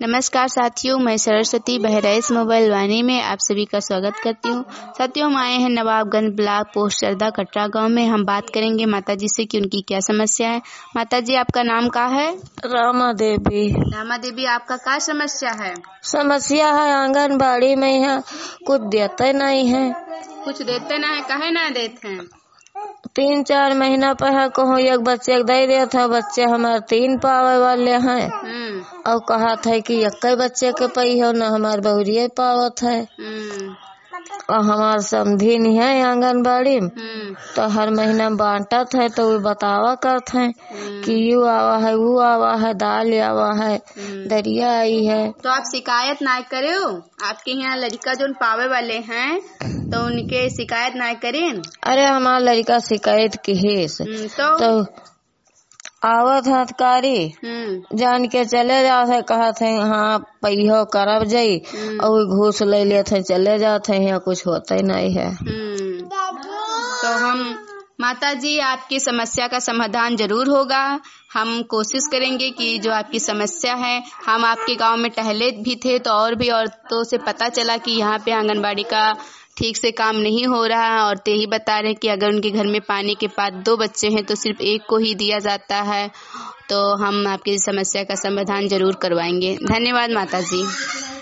नमस्कार साथियों, मैं सरस्वती बहराइच मोबाइल वाणी में आप सभी का स्वागत करती हूँ। साथियों, हम आए हैं नवाबगंज ब्लॉक पोस्ट चरदा कटरा गांव में। हम बात करेंगे माता जी से कि उनकी क्या समस्या है। माता जी, आपका नाम क्या है? रामा देवी। रामा देवी, आपका क्या समस्या है? समस्या है आंगनबाड़ी में यहाँ कुछ देते नहीं है। कुछ देते ना है? काहे ना देते हैं? 3-4 महीना पहले कहूँ एक बच्चे दे दिया था। बच्चे हमारे 3 पावे वाले हैं और कहा था कि एक बच्चे के पई हो न हमारे बहुरिये पावत है। और हमार समधी नहीं है आंगनबाड़ी में, तो हर महीना बांटत है। तो वो बतावा करते हैं कि यू आवा है, वो आवा है, दाल आवा है, दरिया आई है। तो आप शिकायत ना करे हो? आपके यहाँ लड़का जो पावे वाले हैं तो उनके शिकायत ना करें? अरे हमारा लड़का शिकायत की है तो आवत हथकारी जान के चले जाते, कहते हैं हाँ पैहो करब जाई और घूस ले लेते चले जाते हैं, यहाँ कुछ होता ही नहीं है। तो हम माता जी, आपकी समस्या का समाधान जरूर होगा। हम कोशिश करेंगे कि जो आपकी समस्या है, हम आपके गांव में टहले भी थे तो और भी औरतों से पता चला कि यहाँ पे आंगनबाड़ी का ठीक से काम नहीं हो रहा है। और यही बता रहे कि अगर उनके घर में पानी के बाद 2 बच्चे हैं तो सिर्फ एक को ही दिया जाता है। तो हम आपकी समस्या का समाधान जरूर करवाएंगे। धन्यवाद माता जी।